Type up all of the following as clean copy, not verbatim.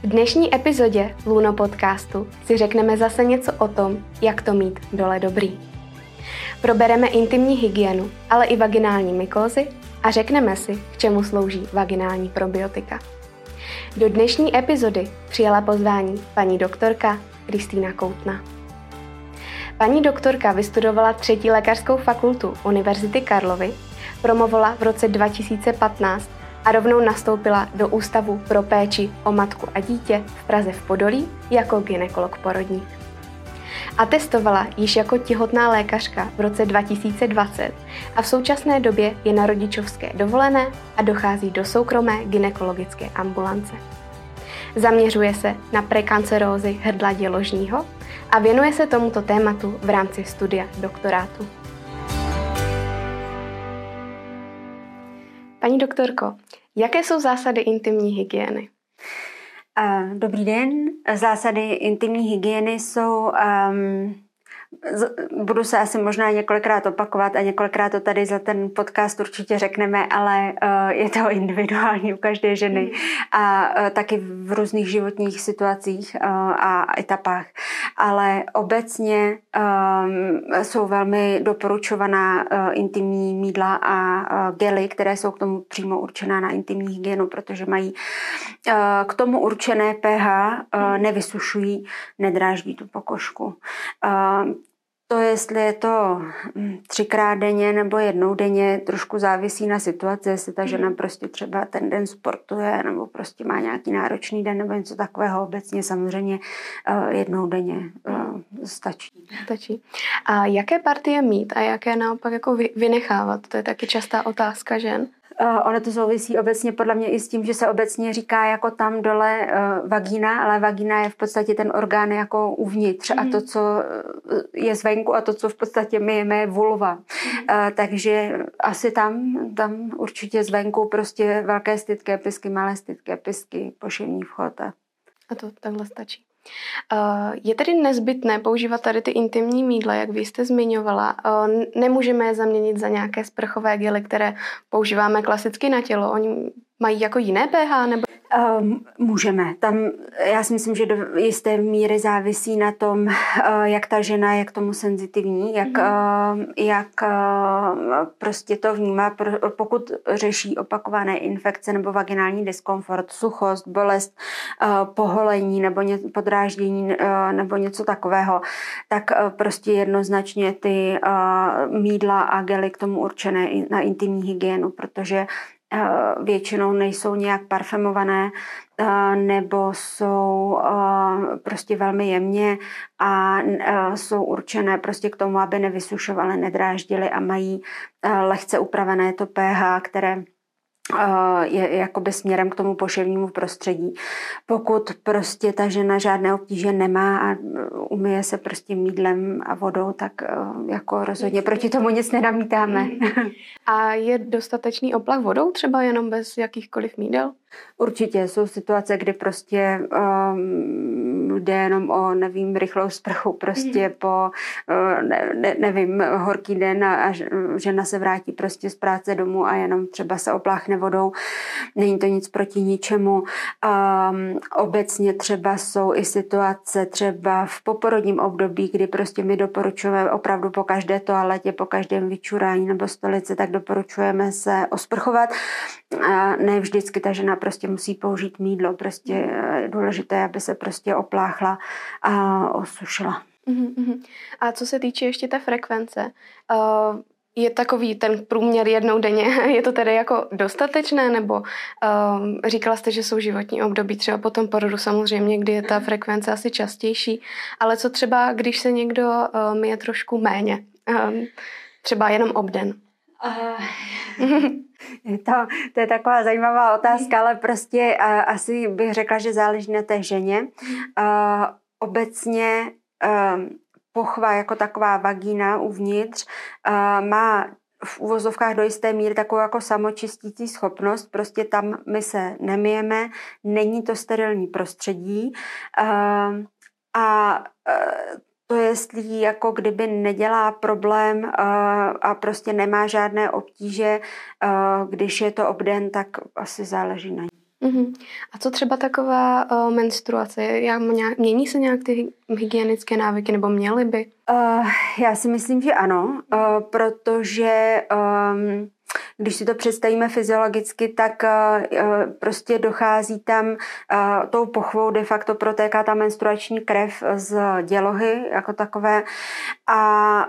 V dnešní epizodě Luno podcastu si řekneme zase něco o tom, jak to mít dole dobrý. Probereme intimní hygienu, ale i vaginální mykózy a řekneme si, k čemu slouží vaginální probiotika. Do dnešní epizody přijala pozvání paní doktorka Kristýna Koutna. Paní doktorka vystudovala 3. lékařskou fakultu Univerzity Karlovy, promovovala v roce 2015 a rovnou nastoupila do Ústavu pro péči o matku a dítě v Praze v Podolí jako gynekolog porodník. Atestovala již jako těhotná lékařka v roce 2020 a v současné době je na rodičovské dovolené a dochází do soukromé gynekologické ambulance. Zaměřuje se na prekancerózy hrdla děložního a věnuje se tomuto tématu v rámci studia doktorátu. Paní doktorko, jaké jsou zásady intimní hygieny? Dobrý den. Zásady intimní hygieny jsou, budu se asi možná několikrát opakovat a několikrát to tady za ten podcast určitě řekneme, ale je to individuální u každé ženy a taky v různých životních situacích a etapách. Ale obecně jsou velmi doporučovaná intimní mýdla a gely, které jsou k tomu přímo určená na intimní hygienu, protože mají k tomu určené pH, nevysušují, nedráždí tu pokožku. To, jestli je to 3krát denně nebo jednou denně, trošku závisí na situaci, jestli ta žena prostě třeba ten den sportuje nebo prostě má nějaký náročný den nebo něco takového. Obecně samozřejmě jednou denně stačí. A jaké partie mít a jaké naopak jako vynechávat? To je taky častá otázka žen. Ono to souvisí obecně podle mě i s tím, že se obecně říká jako tam dole vagína, ale vagína je v podstatě ten orgán jako uvnitř a to, co je zvenku a to, co v podstatě my jeme, je vulva. Takže asi tam určitě zvenku prostě velké stytké pisky, malé stytké pisky, poševní vchod. A to takhle stačí. Je tedy nezbytné používat tady ty intimní mýdla, jak vy jste zmiňovala. Nemůžeme je zaměnit za nějaké sprchové gely, které používáme klasicky na tělo. Oni mají jako jiné pH? Nebo... Můžeme. Tam já si myslím, že do jisté míry závisí na tom, jak ta žena je k tomu senzitivní, jak prostě to vnímá. Pokud řeší opakované infekce nebo vaginální diskomfort, suchost, bolest, poholení nebo podráždění nebo něco takového, tak prostě jednoznačně ty mýdla a gely k tomu určené na intimní hygienu, protože většinou nejsou nějak parfumované nebo jsou prostě velmi jemně a jsou určené prostě k tomu, aby nevysušovaly, nedráždily a mají lehce upravené to pH, které je jakoby směrem k tomu poševnímu prostředí. Pokud prostě ta žena žádné obtíže nemá a umyje se prostě mýdlem a vodou, tak jako rozhodně proti tomu nic nenamítáme. A je dostatečný oplach vodou třeba jenom bez jakýchkoliv mýdel? Určitě jsou situace, kdy prostě jde jenom o, rychlou sprchu prostě po, horký den a žena se vrátí prostě z práce domů a jenom třeba se opláchne vodou. Není to nic proti ničemu. Obecně třeba jsou i situace třeba v poporodním období, kdy prostě my doporučujeme opravdu po každé toaletě, po každém vyčurání nebo stolici, tak doporučujeme se osprchovat. Ne vždycky ta žena prostě musí použít mýdlo. Prostě je důležité, aby se prostě opláchla a osušila. A co se týče ještě té frekvence, je takový ten průměr jednou denně, je to tedy jako dostatečné, nebo říkala jste, že jsou životní období třeba po tom porodu samozřejmě, kdy je ta frekvence asi častější, ale co třeba, když se někdo myje trošku méně, třeba jenom obden? To je taková zajímavá otázka, ale prostě asi bych řekla, že záleží na té ženě. Obecně pochva jako taková vagína uvnitř má v uvozovkách do jisté míry takovou jako samočistící schopnost. Prostě tam my se nemyjeme, není to sterilní prostředí a to jestli jako kdyby nedělá problém a prostě nemá žádné obtíže, když je to obden, tak asi záleží na ní. A co třeba taková menstruace? Mění se nějak ty hygienické návyky, nebo měly by? Já si myslím, že ano, protože když si to představíme fyziologicky, tak prostě dochází tam tou pochvou, de facto protéká ta menstruační krev z dělohy jako takové a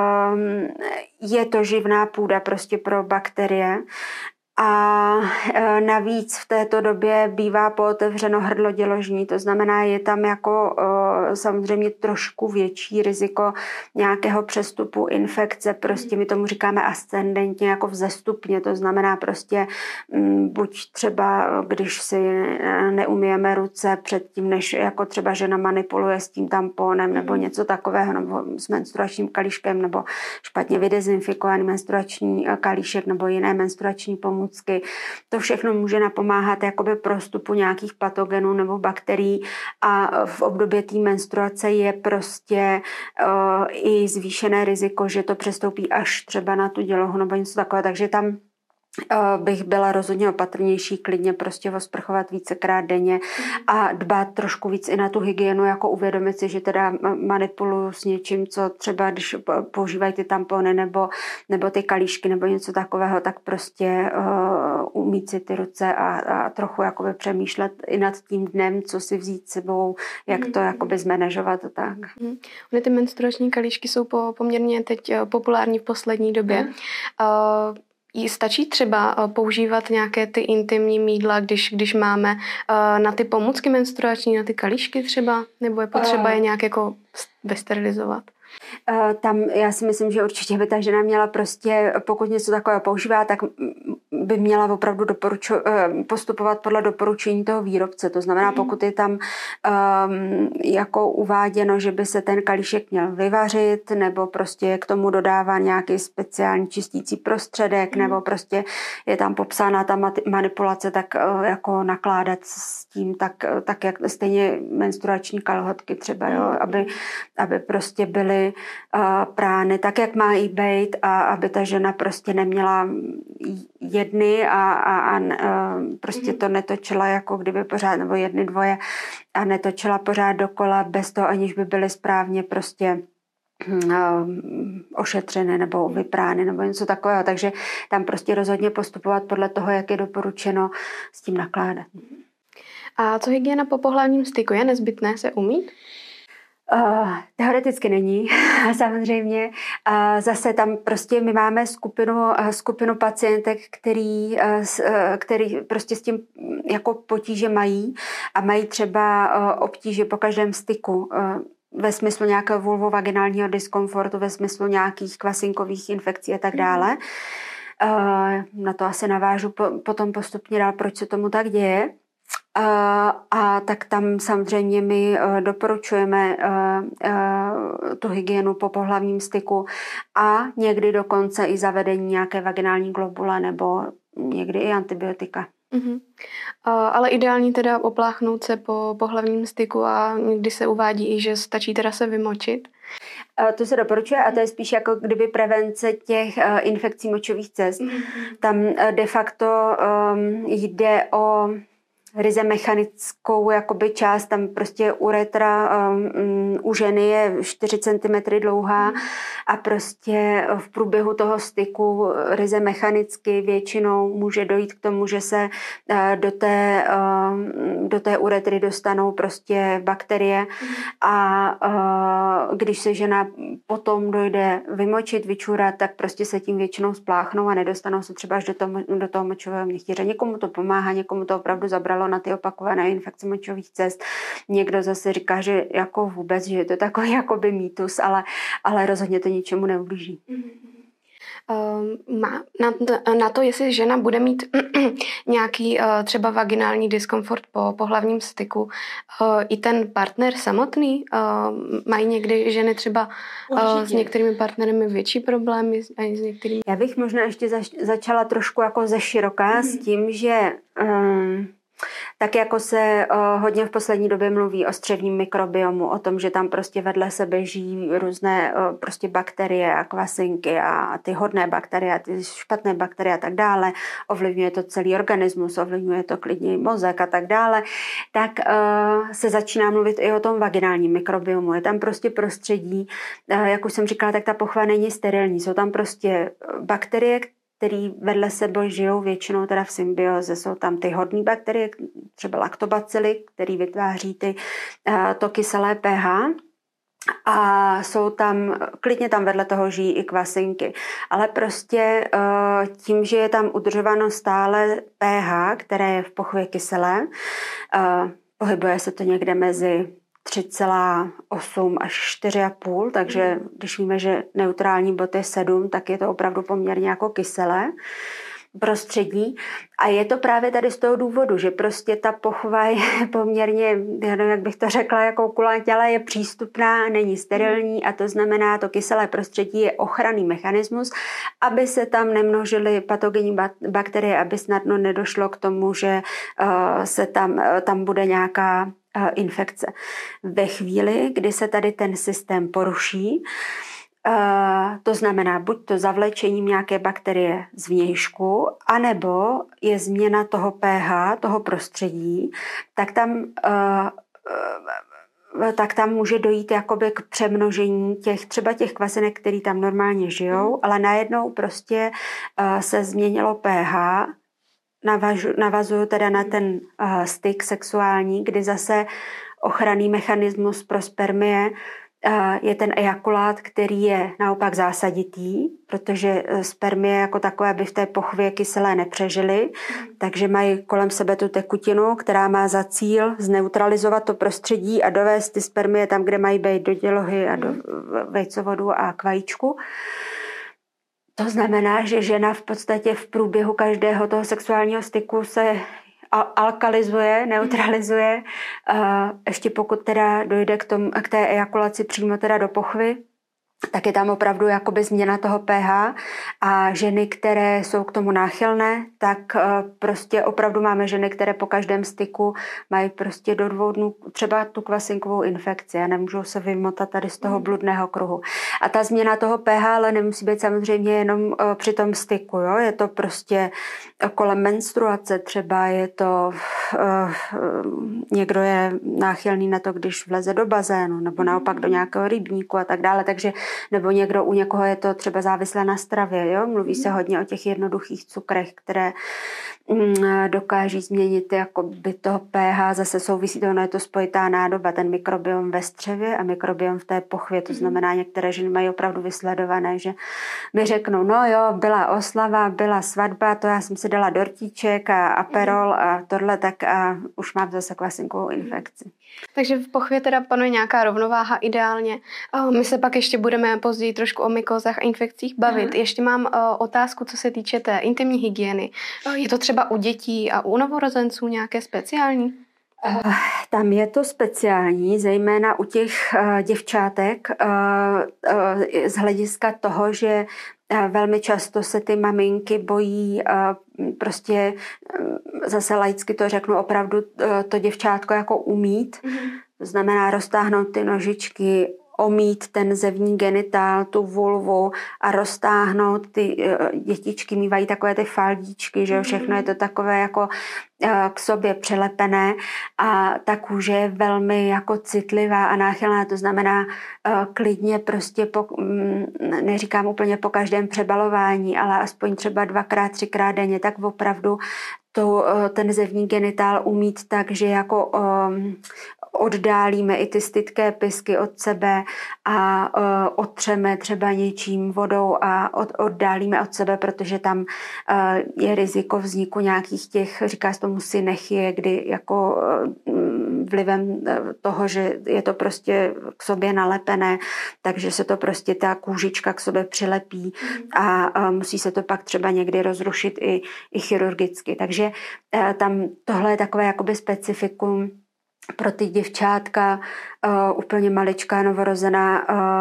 je to živná půda prostě pro bakterie. A navíc v této době bývá pootevřeno hrdlo děložní, to znamená, je tam jako samozřejmě trošku větší riziko nějakého přestupu infekce, prostě my tomu říkáme ascendentně, jako vzestupně, to znamená prostě buď třeba, když si neumyjeme ruce předtím, než jako třeba žena manipuluje s tím tamponem nebo něco takového, nebo s menstruačním kalíškem, nebo špatně vydezinfikovaný menstruační kalíšek nebo jiné menstruační pomůcky. To všechno může napomáhat jakoby prostupu nějakých patogenů nebo bakterií a v období té menstruace je prostě i zvýšené riziko, že to přestoupí až třeba na tu dělohu nebo něco takového, takže tam bych byla rozhodně opatrnější, klidně prostě osprchovat vícekrát denně a dbát trošku víc i na tu hygienu, jako uvědomit si, že teda manipuluju s něčím, co třeba, když používají ty tampony nebo ty kalíšky nebo něco takového, tak prostě umýt si ty ruce a trochu jakoby přemýšlet i nad tím dnem, co si vzít sebou, jak to jakoby zmanéžovat a tak. Ty menstruační kalíšky jsou poměrně teď populární v poslední době. Stačí třeba používat nějaké ty intimní mýdla, když máme na ty pomůcky menstruační, na ty kalíšky třeba? Nebo je potřeba je nějak jako vysterilizovat? Tam já si myslím, že určitě by ta žena měla prostě, pokud něco takového používá, tak by měla opravdu postupovat podle doporučení toho výrobce. To znamená, pokud je tam jako uváděno, že by se ten kalíšek měl vyvařit, nebo prostě k tomu dodává nějaký speciální čistící prostředek, nebo prostě je tam popsána ta manipulace, tak jako nakládat s tím, tak jak stejně menstruační kalhotky třeba, jo, aby prostě byly prány tak, jak má jí být a aby ta žena prostě neměla jedny a prostě to netočila jako kdyby pořád, nebo jedny, dvoje a netočila pořád dokola bez toho, aniž by byly správně prostě ošetřeny nebo vyprány nebo něco takového. Takže tam prostě rozhodně postupovat podle toho, jak je doporučeno s tím nakládat. A co hygiena po pohlavním styku? Je nezbytné se umýt? Teoreticky není, samozřejmě. Zase tam prostě my máme skupinu pacientek, který prostě s tím jako potíže mají a mají třeba obtíže po každém styku ve smyslu nějakého vulvovaginálního diskomfortu, ve smyslu nějakých kvasinkových infekcí a tak dále. Na to asi navážu potom postupně dál, proč se tomu tak děje. A tak tam samozřejmě my doporučujeme tu hygienu po pohlavním styku a někdy dokonce i zavedení nějaké vaginální globule nebo někdy i antibiotika. Ale ideální teda opláchnout se po pohlavním styku a někdy se uvádí i, že stačí teda se vymočit. To se doporučuje a to je spíš jako kdyby prevence těch infekcí močových cest. Tam de facto jde o ryze mechanickou jakoby část, tam prostě uretra u ženy je 4 cm dlouhá a prostě v průběhu toho styku ryze mechanicky většinou může dojít k tomu, že se do té uretry dostanou prostě bakterie a když se žena potom dojde vymočit, vyčůrat, tak prostě se tím většinou spláchnou a nedostanou se třeba až do toho močového měchýře. Někomu to pomáhá, někomu to opravdu zabralo na ty opakované infekce močových cest. Někdo zase říká, že jako vůbec, že je to takový jakoby mýtus, ale rozhodně to ničemu neublíží. Na to, jestli žena bude mít nějaký třeba vaginální diskomfort po pohlavním styku, i ten partner samotný, mají někdy ženy třeba s některými partnery větší problémy a s některými... Já bych možná ještě začala trošku jako ze široká s tím, že Tak jako se hodně v poslední době mluví o střevním mikrobiomu, o tom, že tam prostě vedle sebe žijí různé prostě bakterie a kvasinky a ty hodné bakterie a ty špatné bakterie a tak dále. Ovlivňuje to celý organismus, ovlivňuje to klidně i mozek a tak dále. Tak se začíná mluvit i o tom vaginálním mikrobiomu. Je tam prostě prostředí, jak už jsem říkala, tak ta pochva není sterilní. Jsou tam prostě bakterie, který vedle sebe žijou většinou teda v symbioze. Jsou tam ty hodné bakterie, třeba laktobacily, které vytváří to kyselé pH. A jsou tam, klidně tam vedle toho žijí i kvasinky. Ale prostě tím, že je tam udržováno stále pH, které je v pochvě kyselé, pohybuje se to někde mezi 3,8 až 4,5, takže když víme, že neutrální bod je 7, tak je to opravdu poměrně jako kyselé prostředí. A je to právě tady z toho důvodu, že prostě ta pochva je poměrně, já nevím, jak bych to řekla, jako kulantě, ale je přístupná, není sterilní a to znamená, to kyselé prostředí je ochranný mechanismus, aby se tam nemnožily patogenní bakterie, aby snadno nedošlo k tomu, že se tam bude nějaká infekce. Ve chvíli, kdy se tady ten systém poruší, to znamená buď to zavlečením nějaké bakterie zvnějšku, anebo je změna toho pH, toho prostředí, tak tam může dojít jakoby k přemnožení třeba těch kvasinek, které tam normálně žijou, ale najednou prostě se změnilo pH. Navazuju teda na ten styk sexuální, kdy zase ochranný mechanismus pro spermie je ten ejakulát, který je naopak zásaditý, protože spermie jako takové by v té pochvě kyselé nepřežily, takže mají kolem sebe tu tekutinu, která má za cíl zneutralizovat to prostředí a dovést ty spermie tam, kde mají být, do dělohy a do vejcovodu a k vajíčku. To znamená, že žena v podstatě v průběhu každého toho sexuálního styku se alkalizuje, neutralizuje, ještě pokud teda dojde k té ejakulaci přímo teda do pochvy, tak je tam opravdu jakoby změna toho pH a ženy, které jsou k tomu náchylné, tak prostě opravdu máme ženy, které po každém styku mají prostě do 2 dnů třeba tu kvasinkovou infekci a nemůžou se vymotat tady z toho bludného kruhu. A ta změna toho pH ale nemusí být samozřejmě jenom při tom styku, jo? Je to prostě kolem menstruace třeba, je to někdo je náchylný na to, když vleze do bazénu nebo naopak do nějakého rybníku a tak dále, takže nebo u někoho je to třeba závislé na stravě. Jo? Mluví se hodně o těch jednoduchých cukrech, které dokáží změnit jakoby to pH, zase souvisí to, ono je to spojitá nádoba, ten mikrobiom ve střevě a mikrobiom v té pochvě, to znamená, některé ženy mají opravdu vysledované, že mi řeknou, no jo, byla oslava, byla svatba, to já jsem si dala dortíček a aperol a tohle, tak a už mám zase kvasinkovou infekci. Takže v pochvě teda panuje nějaká rovnováha ideálně. My se pak ještě budeme později trošku o mykozách a infekcích bavit. Ještě mám otázku, co se týče té intimní hygieny. Je to třeba u dětí a u novorozenců nějaké speciální? Tam je to speciální, zejména u těch děvčátek z hlediska toho, že velmi často se ty maminky bojí prostě, zase laicky to řeknu, opravdu to děvčátko jako umýt. To znamená roztáhnout ty nožičky, omít ten zevní genitál, tu vulvu a roztáhnout ty dětičky, mývají takové ty faldíčky, že všechno je to takové jako k sobě přilepené a ta kůže je velmi jako citlivá a náchylná, to znamená klidně prostě neříkám úplně po každém přebalování, ale aspoň třeba 2x, 3x denně, tak opravdu ten zevní genitál umít tak, že jako oddálíme i ty stytké pisky od sebe a otřeme třeba něčím vodou a oddálíme od sebe, protože tam je riziko vzniku nějakých těch, říká se tomu synechie, kdy jako vlivem toho, že je to prostě k sobě nalepené, takže se to prostě ta kůžička k sobě přilepí a musí se to pak třeba někdy rozrušit i chirurgicky. Takže tam tohle je takové jakoby specifikum pro ty děvčátka, úplně maličká, novorozená,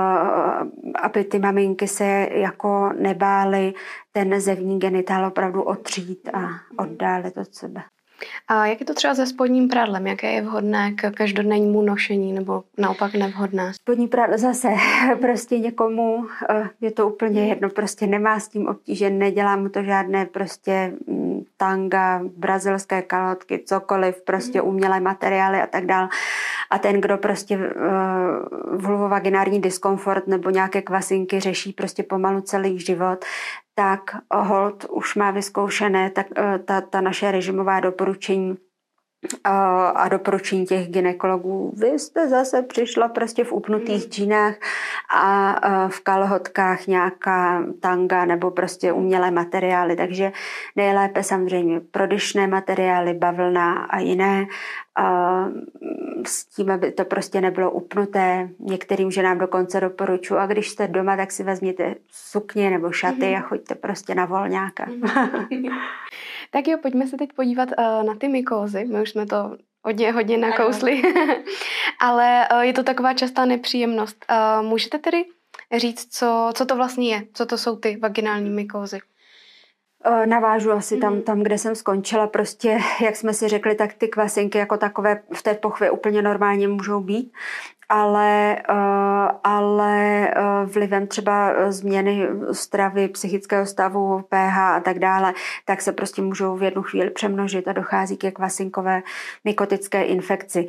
aby ty maminky se jako nebály ten zevní genitál opravdu otřít a oddálit od sebe. A jak je to třeba se spodním prádlem? Jaké je vhodné k každodennímu nošení nebo naopak nevhodné? Spodní prádlo zase prostě někomu je to úplně jedno, prostě nemá s tím obtíže, nedělá mu to žádné prostě tanga, brazilské kalhotky, cokoliv, prostě umělé materiály a tak dále. A ten, kdo prostě vulvovaginární diskomfort nebo nějaké kvasinky řeší prostě pomalu celý život, tak hold už má vyzkoušené ta naše režimová doporučení a doporučení těch gynekologů. Vy jste zase přišla prostě v upnutých džínách a v kalhotkách nějaká tanga nebo prostě umělé materiály, takže nejlépe samozřejmě prodyšné materiály, bavlna a jiné, s tím, aby to prostě nebylo upnuté. Některým ženám dokonce doporučuji, a když jste doma, tak si vezměte sukně nebo šaty a choďte prostě na volňáka. Tak jo, pojďme se teď podívat na ty mykózy. My už jsme to hodně nakousli, ale je to taková častá nepříjemnost. Můžete tedy říct, co to vlastně je? Co to jsou ty vaginální mykózy? Navážu asi tam, kde jsem skončila. Prostě, jak jsme si řekli, tak ty kvasinky jako takové v té pochvě úplně normálně můžou být, ale vlivem třeba změny stravy, psychického stavu, pH a tak dále, tak se prostě můžou v jednu chvíli přemnožit a dochází ke kvasinkové mykotické infekci.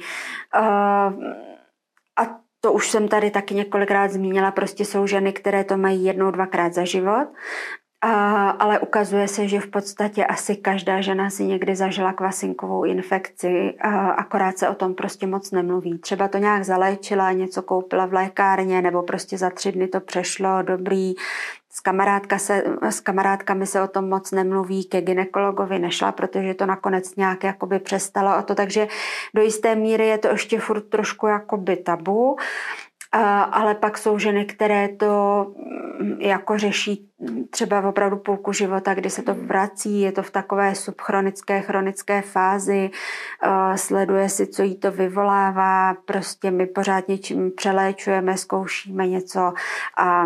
A to už jsem tady taky několikrát zmínila, prostě jsou ženy, které to mají 1-2krát za život. Ale ukazuje se, že v podstatě asi každá žena si někdy zažila kvasinkovou infekci, akorát se o tom prostě moc nemluví. Třeba to nějak zaléčila, něco koupila v lékárně, nebo prostě za 3 dny to přešlo, dobrý. S kamarádkami se o tom moc nemluví, ke gynekologovi nešla, protože to nakonec nějak jakoby přestalo a to, takže do jisté míry je to ještě furt trošku jakoby tabu. Ale pak jsou ženy, které to jako řeší třeba opravdu půlku života, kdy se to vrací, je to v takové chronické fázi, sleduje si, co jí to vyvolává, prostě my pořád něčím přeléčujeme, zkoušíme něco a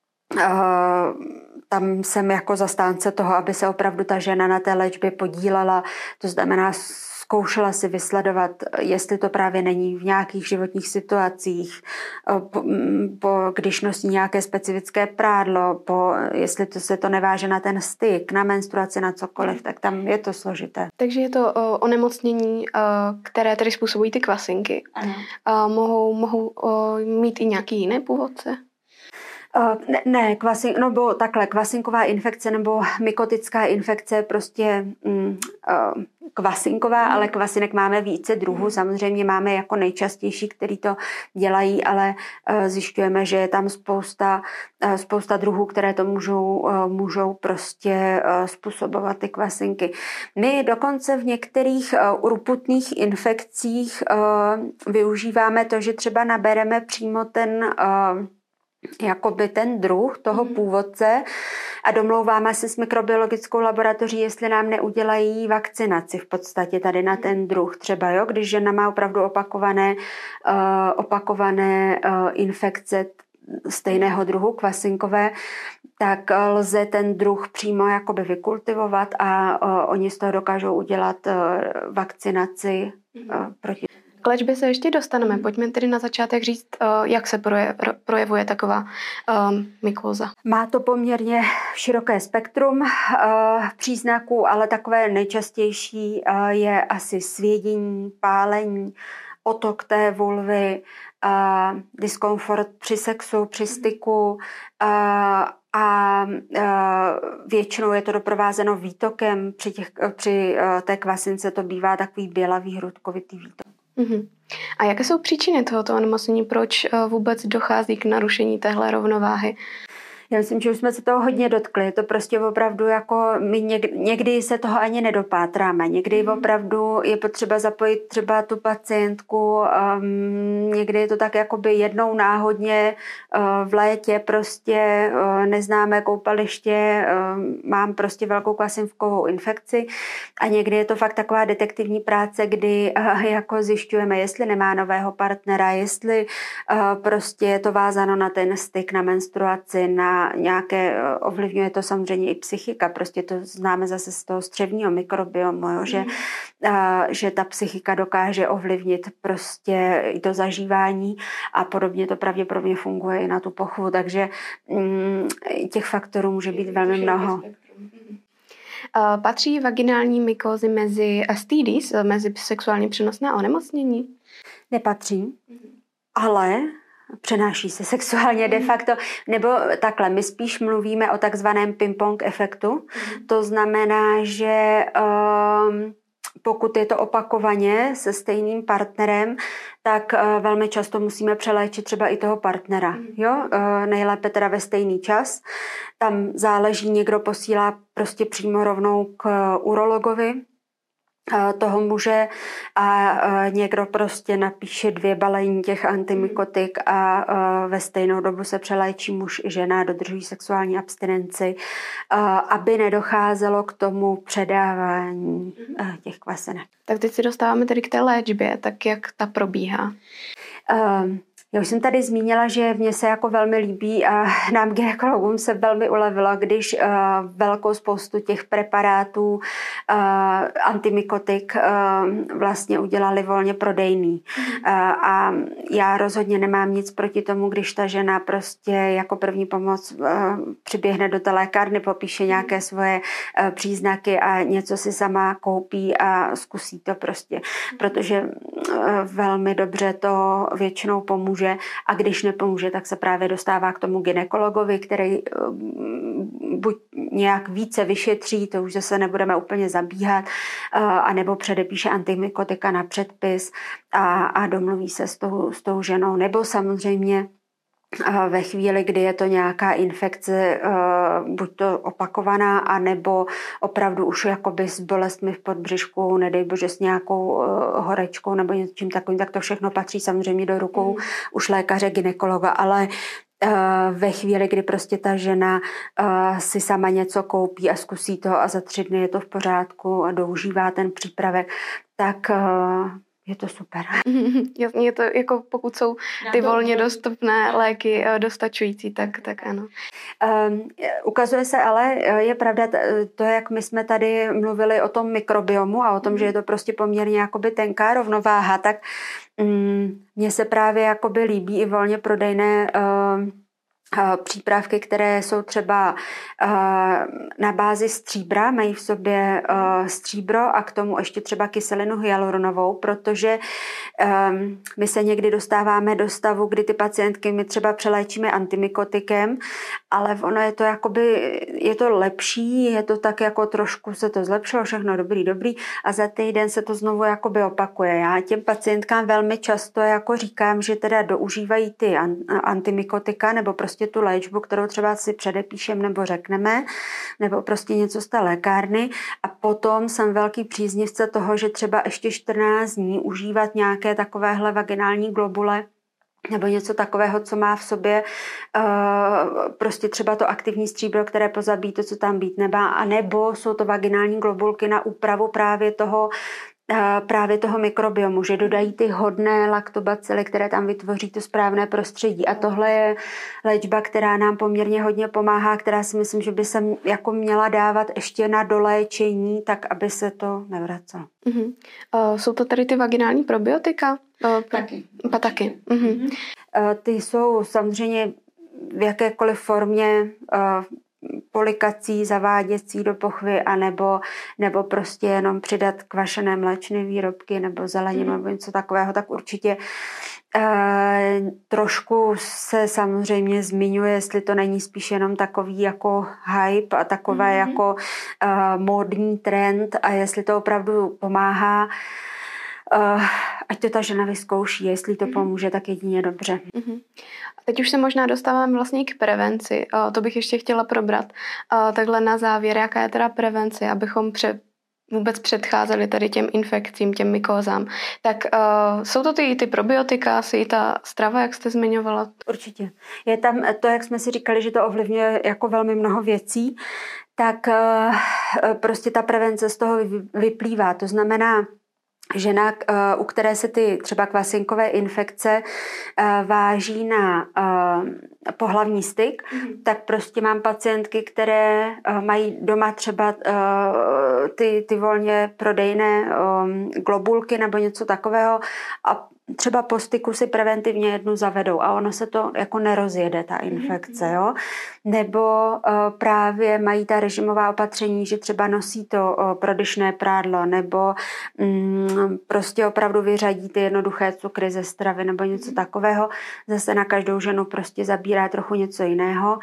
tam jsem jako zastánce toho, aby se opravdu ta žena na té léčbě podílela, to znamená zkoušela si vysledovat, jestli to právě není v nějakých životních situacích, když nosí nějaké specifické prádlo, jestli se to neváže na ten styk, na menstruaci, na cokoliv, tak tam je to složité. Takže je to onemocnění, které tedy způsobují ty kvasinky. Ano. Mohou mít i nějaký jiné původce? Ne, kvasinková infekce nebo mykotická infekce prostě kvasinková, ale kvasinek máme více druhů. Samozřejmě máme jako nejčastější, který to dělají, ale zjišťujeme, že je tam spousta druhů, které to můžou prostě způsobovat ty kvasinky. My dokonce v některých urputných infekcích využíváme to, že třeba nabereme přímo jakoby ten druh toho původce a domlouváme se s mikrobiologickou laboratoří, jestli nám neudělají vakcinaci v podstatě tady na ten druh třeba, jo? Když žena má opravdu opakované infekce stejného druhu, kvasinkové, tak lze ten druh přímo jakoby vykultivovat a oni z toho dokážou udělat vakcinaci proti. K léčbě se ještě dostaneme. Pojďme tedy na začátek říct, jak se projevuje taková mykóza. Má to poměrně široké spektrum příznaků, ale takové nejčastější je asi svědění, pálení, otok té vulvy, diskomfort při sexu, při styku a většinou je to doprovázeno výtokem. Při té kvasince to bývá takový bělavý hrudkovitý výtok. Uhum. A jaké jsou příčiny tohoto onemocnění? Proč vůbec dochází k narušení téhle rovnováhy? Já myslím, že už jsme se toho hodně dotkli. Je to prostě opravdu jako my někdy se toho ani nedopátráme. Někdy opravdu je potřeba zapojit třeba tu pacientku. Někdy je to tak jakoby jednou náhodně v létě prostě neznámé koupaliště, mám prostě velkou kvasinkovou infekci a někdy je to fakt taková detektivní práce, kdy jako zjišťujeme, jestli nemá nového partnera, jestli prostě je to vázáno na ten styk, na menstruaci, na má nějaké, ovlivňuje to samozřejmě i psychika, prostě to známe zase z toho střevního mikrobiomu, jo, že ta psychika dokáže ovlivnit prostě i to zažívání a podobně to pravděpodobně funguje i na tu pochvu, takže těch faktorů může být velmi mnoho. Patří vaginální mykózy mezi STDs, mezi sexuálně přenosné onemocnění? Nepatří, ale přenáší se sexuálně de facto, nebo takhle, my spíš mluvíme o takzvaném ping-pong efektu. To znamená, že pokud je to opakovaně se stejným partnerem, tak velmi často musíme přeléčit třeba i toho partnera. Jo? Nejlépe teda ve stejný čas. Tam záleží, někdo posílá prostě přímo rovnou k urologovi toho muže a někdo prostě napíše 2 balení těch antimykotik a ve stejnou dobu se přeléčí muž i žena, dodržují sexuální abstinenci, aby nedocházelo k tomu předávání těch kvasenek. Tak teď si dostáváme tedy k té léčbě, tak jak ta probíhá? Já už jsem tady zmínila, že mně se jako velmi líbí a nám gynekologům se velmi ulevilo, když velkou spoustu těch preparátů antimykotik vlastně udělali volně prodejný. A já rozhodně nemám nic proti tomu, když ta žena prostě jako první pomoc přiběhne do té lékárny, popíše nějaké svoje příznaky a něco si sama koupí a zkusí to prostě, protože velmi dobře to většinou pomůže. A když nepomůže, tak se právě dostává k tomu gynekologovi, který buď nějak více vyšetří, to už zase nebudeme úplně zabíhat, anebo předepíše antimykotika na předpis a domluví se s tou ženou. Nebo samozřejmě ve chvíli, kdy je to nějaká infekce, buď to opakovaná, anebo opravdu už jakoby s bolestmi v podbřišku, nedej bože s nějakou horečkou nebo něčím takovým, tak to všechno patří samozřejmě do rukou už lékaře, gynekologa, ale ve chvíli, kdy prostě ta žena si sama něco koupí a zkusí to a za 3 dny je to v pořádku a doužívá ten přípravek, tak je to super. Jasně, je to jako pokud jsou ty volně dostupné léky dostačující, tak ano. Ukazuje se ale, je pravda to, jak my jsme tady mluvili o tom mikrobiomu a o tom, že je to prostě poměrně jakoby tenká rovnováha, tak mně se právě jakoby líbí i volně prodejné přípravky, které jsou třeba na bázi stříbra, mají v sobě stříbro a k tomu ještě třeba kyselinu hyaluronovou, protože my se někdy dostáváme do stavu, kdy ty pacientky my třeba přeléčíme antimykotikem, ale ono je to jakoby, je to lepší, je to tak jako trošku se to zlepšilo, všechno dobrý a za týden se to znovu jakoby opakuje. Já těm pacientkám velmi často jako říkám, že teda doužívají ty antimykotika nebo prostě tu léčbu, kterou třeba si předepíšem nebo řekneme, nebo prostě něco z té lékárny a potom jsem velký příznivce toho, že třeba ještě 14 dní užívat nějaké takovéhle vaginální globule nebo něco takového, co má v sobě prostě třeba to aktivní stříbro, které pozabíjí to, co tam být nemá, a nebo jsou to vaginální globulky na úpravu právě toho mikrobiomu, že dodají ty hodné laktobacily, které tam vytvoří to správné prostředí. A tohle je léčba, která nám poměrně hodně pomáhá, která si myslím, že by se jako měla dávat ještě na doléčení, tak aby se to nevracelo. Jsou to tady ty vaginální probiotika? Taky. Ty jsou samozřejmě v jakékoliv formě polikací, zaváděcí do pochvy, nebo prostě jenom přidat kvašené mléčné výrobky nebo zeleninu nebo něco takového, tak určitě trošku se samozřejmě zmiňuje, jestli to není spíš jenom takový jako hype a takové jako módní trend a jestli to opravdu pomáhá. Ať to ta žena vyzkouší, jestli to pomůže, tak jedině dobře. Teď už se možná dostáváme vlastně k prevenci. To bych ještě chtěla probrat. Takhle na závěr, jaká je teda prevence, abychom vůbec předcházeli tady těm infekcím, těm mykózám. Tak jsou to ty probiotika, asi i ta strava, jak jste zmiňovala? Určitě. Je tam to, jak jsme si říkali, že to ovlivňuje jako velmi mnoho věcí, tak prostě ta prevence z toho vyplývá. To znamená, žena, u které se ty třeba kvasinkové infekce váží na pohlavní styk, tak prostě mám pacientky, které mají doma třeba ty volně prodejné globulky nebo něco takového a třeba po styku si preventivně jednu zavedou a ono se to jako nerozjede, ta infekce, jo. Nebo právě mají ta režimová opatření, že třeba nosí to prodyšné prádlo, nebo prostě opravdu vyřadí ty jednoduché cukry ze stravy nebo něco takového. Zase na každou ženu prostě zabírá trochu něco jiného.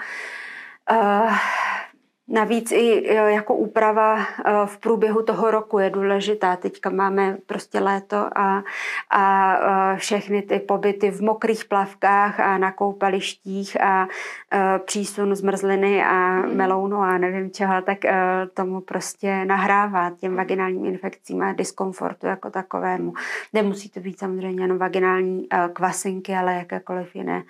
Navíc i jako úprava v průběhu toho roku je důležitá. Teďka máme prostě léto a všechny ty pobyty v mokrých plavkách a na koupalištích a přísun zmrzliny a melounu a nevím čeho, tak tomu prostě nahrává těm vaginálním infekcím a diskomfortu jako takovému. Nemusí to být samozřejmě jenom vaginální kvasinky, ale jakékoliv jiné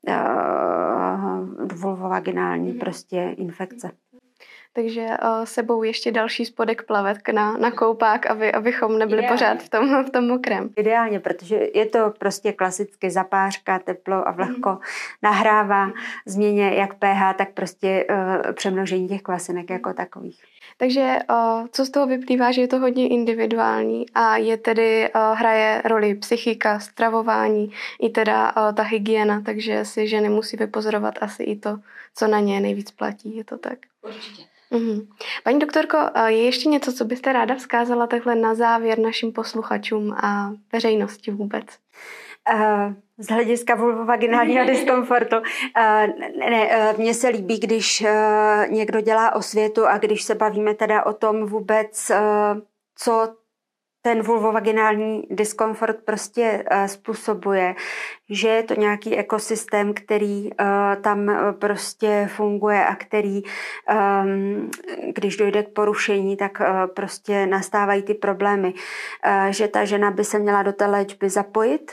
vulvovaginální prostě infekce. Takže sebou ještě další spodek plavetka na koupák, abychom nebyli pořád v tom mokrém. Ideálně, protože je to prostě klasicky zapářka, teplo a vlhko nahrává změně jak pH, tak prostě přemnožení těch kvasinek jako takových. Takže co z toho vyplývá, že je to hodně individuální a je tedy hraje roli psychika, stravování i teda ta hygiena, takže si ženy musí vypozorovat asi i to, co na ně nejvíc platí, je to tak? Určitě. Paní doktorko, je ještě něco, co byste ráda vzkázala takhle na závěr našim posluchačům a veřejnosti vůbec? Z hlediska vulvovaginálního diskomfortu. Mně se líbí, když někdo dělá osvětu a když se bavíme teda o tom vůbec, co ten vulvovaginální diskomfort prostě způsobuje, že je to nějaký ekosystém, který tam prostě funguje a který, když dojde k porušení, tak prostě nastávají ty problémy. Že ta žena by se měla do té léčby zapojit,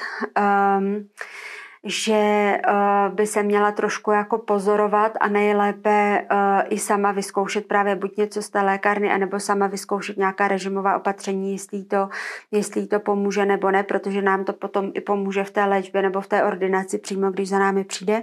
že by se měla trošku jako pozorovat a nejlépe i sama vyzkoušet právě buď něco z té lékárny, anebo sama vyzkoušet nějaká režimová opatření, jestli to pomůže nebo ne, protože nám to potom i pomůže v té léčbě nebo v té ordinaci přímo, když za námi přijde.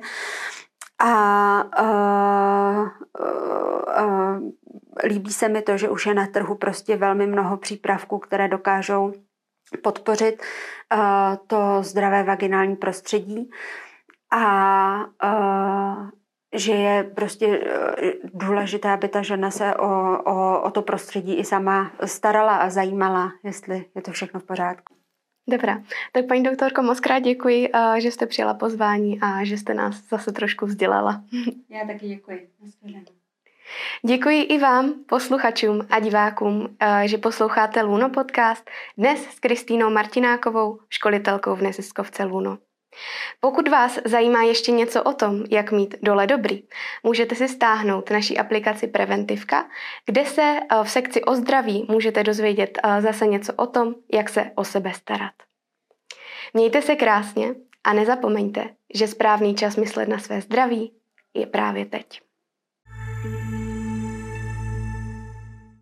Líbí se mi to, že už je na trhu prostě velmi mnoho přípravků, které dokážou podpořit to zdravé vaginální prostředí a že je prostě důležité, aby ta žena se o to prostředí i sama starala a zajímala, jestli je to všechno v pořádku. Dobrá, tak paní doktorko, moc krát děkuji, že jste přijala pozvání a že jste nás zase trošku vzdělala. Já taky děkuji. Děkuji i vám, posluchačům a divákům, že posloucháte Luno podcast dnes s Kristýnou Martinákovou, školitelkou v neziskovce Luno. Pokud vás zajímá ještě něco o tom, jak mít dole dobrý, můžete si stáhnout naši aplikaci Preventivka, kde se v sekci o zdraví můžete dozvědět zase něco o tom, jak se o sebe starat. Mějte se krásně a nezapomeňte, že správný čas myslet na své zdraví je právě teď.